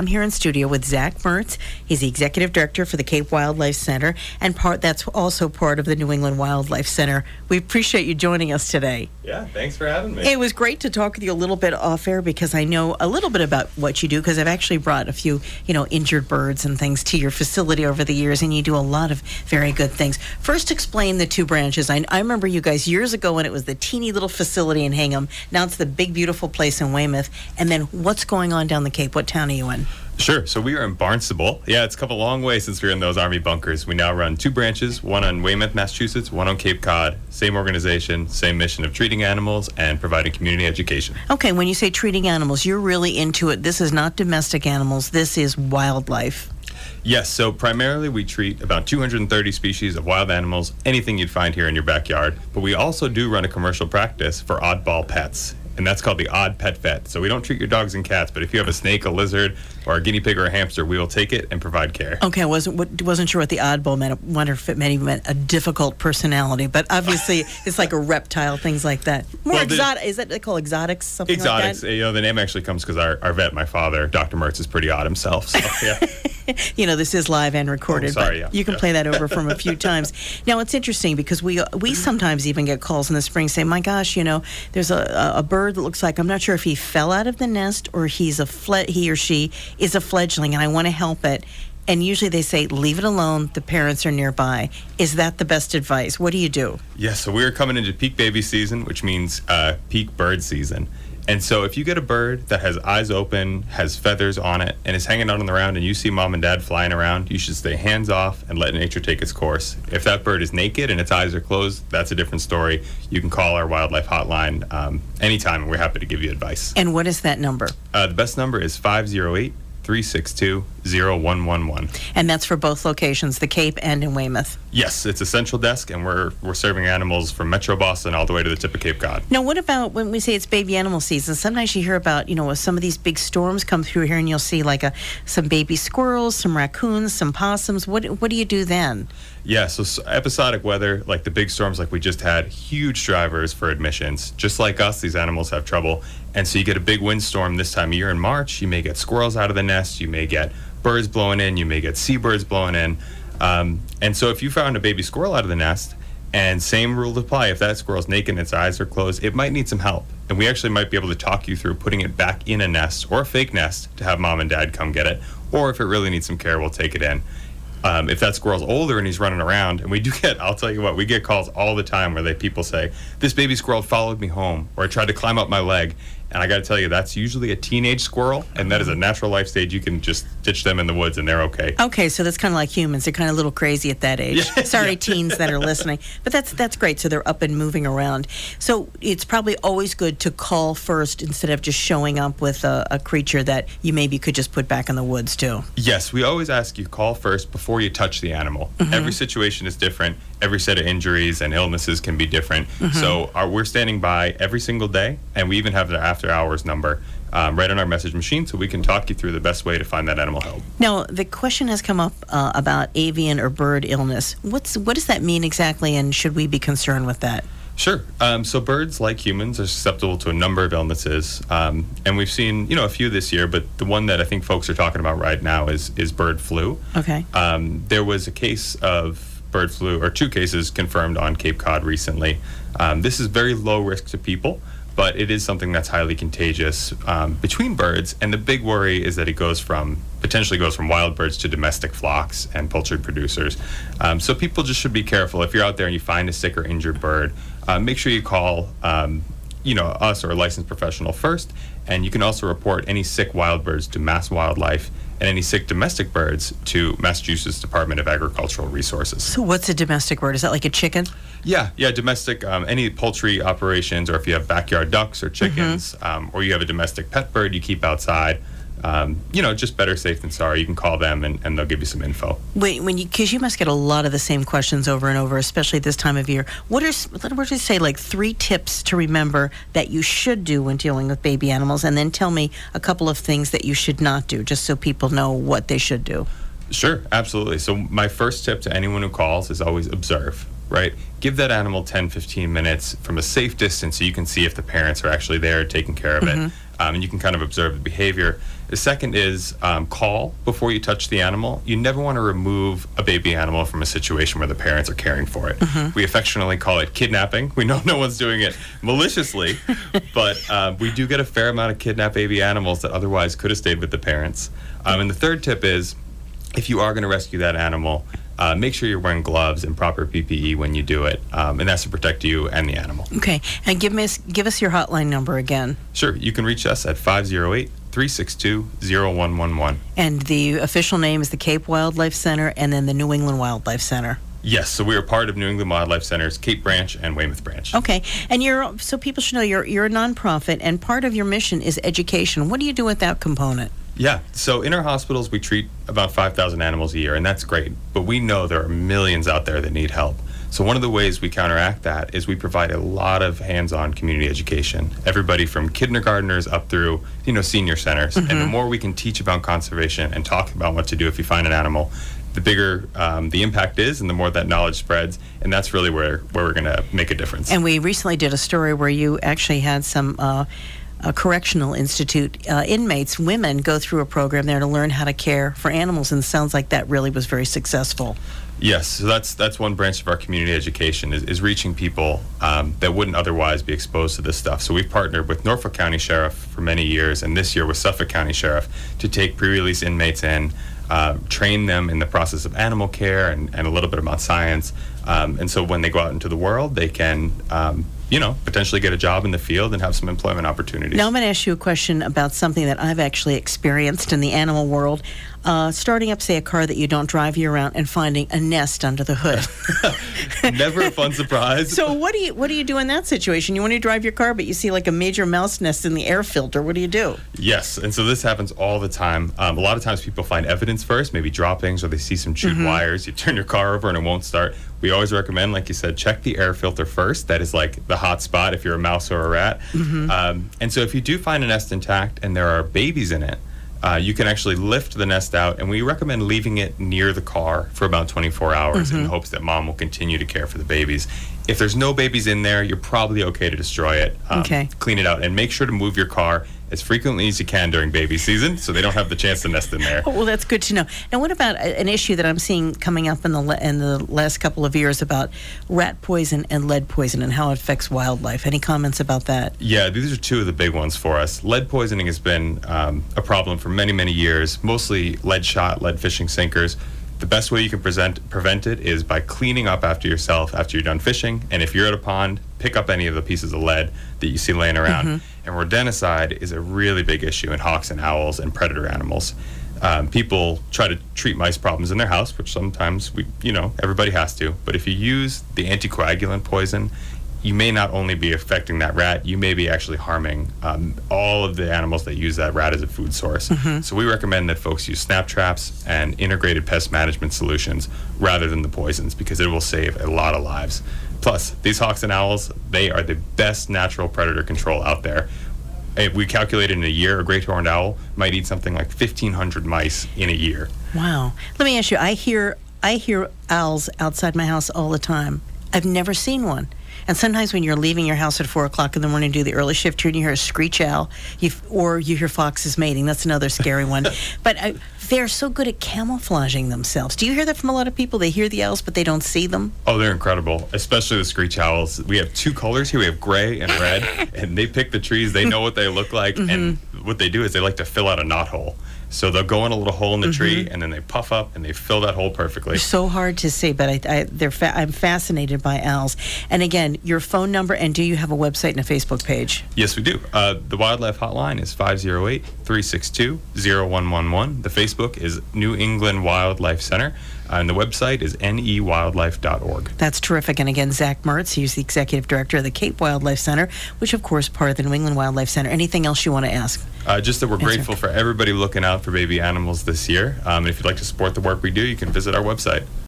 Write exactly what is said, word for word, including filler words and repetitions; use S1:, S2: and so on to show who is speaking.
S1: am here in studio with Zach Mertz. He's the Executive Director for the Cape Wildlife Center, and part that's also part of the New England Wildlife Center. We appreciate you joining us today.
S2: Yeah, thanks for having me.
S1: It was great to talk with you a little bit off air because I know a little bit about what you do, because I've actually brought a few, you know, injured birds and things to your facility over the years, and you do a lot of very good things. First, explain the two branches. I, I remember you guys years ago when it was the teeny little facility in Hingham. Now it's the big, beautiful place in Weymouth. And then what's going on down the Cape? What town are you in?
S2: Sure. So we are in Barnstable. Yeah, it's come a long way since we were in those Army bunkers. We now run two branches, one on Weymouth, Massachusetts, one on Cape Cod. Same organization, same mission of treating animals and providing community education.
S1: Okay, when you say treating animals, you're really into it. This is not domestic animals. This is wildlife.
S2: Yes, so primarily we treat about two hundred thirty species of wild animals, anything you'd find here in your backyard. But we also do run a commercial practice for oddball pets, and that's called the Odd Pet Vet. So we don't treat your dogs and cats, but if you have a snake, a lizard, or a guinea pig or a hamster, we will take it and provide care.
S1: Okay, I wasn't, wasn't sure what the oddball meant. I wonder if it meant, meant a difficult personality, but obviously it's like a reptile, things like that. More
S2: well,
S1: exotic, is that they call exotics, something
S2: exotics,
S1: like that?
S2: You know, the name actually comes because our, our vet, my father, Doctor Mertz, is pretty odd himself, so yeah.
S1: You know, this is live and recorded,
S2: oh, sorry,
S1: but
S2: yeah.
S1: you can
S2: yeah.
S1: play that over from a few times. Now, it's interesting because we we sometimes even get calls in the spring saying, my gosh, you know, there's a, a bird that looks like, I'm not sure if he fell out of the nest or he's a fle- he or she is a fledgling and I want to help it. And usually they say, leave it alone, the parents are nearby. Is that the best advice? What do you do?
S2: Yeah, so we're coming into peak baby season, which means uh, peak bird season. And so if you get a bird that has eyes open, has feathers on it, and is hanging out on the ground, and you see mom and dad flying around, you should stay hands off and let nature take its course. If that bird is naked and its eyes are closed, that's a different story. You can call our wildlife hotline um, anytime, and we're happy to give you advice.
S1: And what is that number?
S2: Uh, the best number is five oh eight, three six two, oh one one one.
S1: And that's for both locations, the Cape and in Weymouth?
S2: Yes, it's a central desk, and we're we're serving animals from Metro Boston all the way to the tip of Cape Cod.
S1: Now, what about when we say it's baby animal season? Sometimes you hear about, you know, some of these big storms come through here, and you'll see like a some baby squirrels, some raccoons, some possums. What what do you do then?
S2: Yeah, so, so episodic weather, like the big storms like we just had, huge drivers for admissions. Just like us, these animals have trouble. And so you get a big windstorm this time of year in March, you may get squirrels out of the nest, you may get birds blowing in, you may get seabirds blowing in. Um, and so if you found a baby squirrel out of the nest, and same rule to apply, if that squirrel's naked and its eyes are closed, it might need some help. And we actually might be able to talk you through putting it back in a nest or a fake nest to have mom and dad come get it. Or if it really needs some care, we'll take it in. Um, if that squirrel's older and he's running around, and we do get, I'll tell you what, we get calls all the time where they people say, this baby squirrel followed me home, or I tried to climb up my leg. And I got to tell you, that's usually a teenage squirrel, and that is a natural life stage. You can just ditch them in the woods, and they're okay.
S1: Okay, so that's kind of like humans. They're kind of a little crazy at that age.
S2: Yeah.
S1: Sorry,
S2: Yeah.
S1: teens that are listening. But that's that's great. So they're up and moving around. So it's probably always good to call first instead of just showing up with a, a creature that you maybe could just put back in the woods, too.
S2: Yes, we always ask you call first before you touch the animal. Mm-hmm. Every situation is different. Every set of injuries and illnesses can be different. Mm-hmm. So our, we're standing by every single day, and we even have the after hours number um, right on our message machine, so we can talk you through the best way to find that animal help.
S1: Now, the question has come up uh, about avian or bird illness. What's what does that mean exactly, and should we be concerned with that?
S2: Sure. Um, so birds, like humans, are susceptible to a number of illnesses, um, and we've seen, you know, a few this year. But the one that I think folks are talking about right now is is bird flu.
S1: Okay.
S2: Um, there was a case of bird flu, or two cases confirmed on Cape Cod recently. Um, this is very low risk to people, but it is something that's highly contagious um, between birds. And the big worry is that it goes from potentially goes from wild birds to domestic flocks and poultry producers. Um, so people just should be careful. If you're out there and you find a sick or injured bird, uh, make sure you call um, you know, us or a licensed professional first. And you can also report any sick wild birds to Mass Wildlife and any sick domestic birds to Massachusetts Department of Agricultural Resources.
S1: So what's a domestic bird? Is that like a chicken?
S2: Yeah, yeah, domestic, um, any poultry operations, or if you have backyard ducks or chickens, mm-hmm. um, or you have a domestic pet bird you keep outside, um, you know, just better safe than sorry. You can call them and, and they'll give you some info.
S1: Wait, when you, because you must get a lot of the same questions over and over, especially this time of year. What are, let's just say, like three tips to remember that you should do when dealing with baby animals, and then tell me a couple of things that you should not do, just so people know what they should do.
S2: Sure, absolutely. So my first tip to anyone who calls is always observe, right? Give that animal ten, fifteen minutes from a safe distance so you can see if the parents are actually there taking care of mm-hmm. it. Um, and you can kind of observe the behavior. The second is um, call before you touch the animal. You never want to remove a baby animal from a situation where the parents are caring for it. Mm-hmm. We affectionately call it kidnapping. We know no one's doing it maliciously, but uh, we do get a fair amount of kidnapped baby animals that otherwise could have stayed with the parents. Um, and the third tip is, if you are going to rescue that animal, uh, make sure you're wearing gloves and proper P P E when you do it, um, and that's to protect you and the animal.
S1: Okay, and give me give us your hotline number again.
S2: Sure, you can reach us at five oh eight, three six two, oh one one one.
S1: And the official name is the Cape Wildlife Center and then the New England Wildlife Center.
S2: Yes, so we are part of New England Wildlife Center's Cape Branch and Weymouth Branch.
S1: Okay, and you're so people should know you're you're a nonprofit, and part of your mission is education. What do you do with that component?
S2: Yeah, so in our hospitals we treat about five thousand animals a year, and that's great, but we know there are millions out there that need help. So one of the ways we counteract that is we provide a lot of hands-on community education. Everybody from kindergartners up through, you know, senior centers. Mm-hmm. And the more we can teach about conservation and talk about what to do if you find an animal, the bigger um, the impact is, and the more that knowledge spreads, and that's really where, where we're going to make a difference.
S1: And we recently did a story where you actually had some uh, a correctional institute uh, inmates, women, go through a program there to learn how to care for animals, and it sounds like that really was very successful.
S2: Yes, so that's that's one branch of our community education is, is reaching people um, that wouldn't otherwise be exposed to this stuff. So we've partnered with Norfolk County Sheriff for many years, and this year with Suffolk County Sheriff, to take pre-release inmates in, uh, train them in the process of animal care and, and a little bit about science. Um, and so when they go out into the world, they can, um, you know, potentially get a job in the field and have some employment opportunities.
S1: Now I'm going to ask you a question about something that I've actually experienced in the animal world. Uh, starting up, say, a car that you don't drive year-round and finding a nest under the hood.
S2: Never a fun surprise.
S1: So what do you what do you do in that situation? You want to drive your car, but you see like a major mouse nest in the air filter. What do you do?
S2: Yes, and so this happens all the time. Um, a lot of times people find evidence first, maybe droppings, or they see some chewed mm-hmm. wires. You turn your car over and it won't start. We always recommend, like you said, check the air filter first. That is like the hot spot if you're a mouse or a rat. Mm-hmm. Um, and so if you do find a nest intact and there are babies in it, Uh, you can actually lift the nest out, and we recommend leaving it near the car for about twenty-four hours mm-hmm. in hopes that mom will continue to care for the babies. If there's no babies in there, you're probably okay to destroy it. Um,
S1: okay.
S2: Clean it out, and make sure to move your car as frequently as you can during baby season so they don't have the chance to nest in there.
S1: Oh, well, that's good to know. Now, what about a, an issue that I'm seeing coming up in the le- in the last couple of years about rat poison and lead poison and how it affects wildlife? Any comments about that?
S2: Yeah, these are two of the big ones for us. Lead poisoning has been um, a problem for many, many years, mostly lead shot, lead fishing sinkers. The best way you can present, prevent it is by cleaning up after yourself after you're done fishing. And if you're at a pond, pick up any of the pieces of lead that you see laying around. Mm-hmm. And rodenticide is a really big issue in hawks and owls and predator animals. Um, people try to treat mice problems in their house, which sometimes we, you know, everybody has to. But if you use the anticoagulant poison, you may not only be affecting that rat, you may be actually harming um, all of the animals that use that rat as a food source. Mm-hmm. So we recommend that folks use snap traps and integrated pest management solutions rather than the poisons, because it will save a lot of lives. Plus, these hawks and owls, they are the best natural predator control out there. If we calculated in a year, a great horned owl might eat something like fifteen hundred mice in a year.
S1: Wow. Let me ask you, I hear I hear owls outside my house all the time. I've never seen one. And sometimes when you're leaving your house at four o'clock in the morning to do the early shift here and you hear a screech owl, you or you hear foxes mating. That's another scary one. But uh, they're so good at camouflaging themselves. Do you hear that from a lot of people? They hear the owls, but they don't see them?
S2: Oh, they're incredible, especially the screech owls. We have two colors here. We have gray and red, and they pick the trees. They know what they look like, mm-hmm. and what they do is they like to fill out a knothole. So they'll go in a little hole in the mm-hmm. tree, and then they puff up, and they fill that hole perfectly.
S1: They're so hard to see, but I, I, they're fa- I'm fascinated by owls. And again, your phone number, and do you have a website and a Facebook page?
S2: Yes, we do. Uh, the Wildlife Hotline is five oh eight, three six two, oh one one one. The Facebook is New England Wildlife Center, uh, and the website is N E wildlife dot org.
S1: That's terrific. And again, Zach Mertz, he's the Executive Director of the Cape Wildlife Center, which, of course, part of the New England Wildlife Center. Anything else you want to ask?
S2: Uh, just that we're
S1: Answer.
S2: grateful for everybody looking out for baby animals this year. Um, and if you'd like to support the work we do, you can visit our website.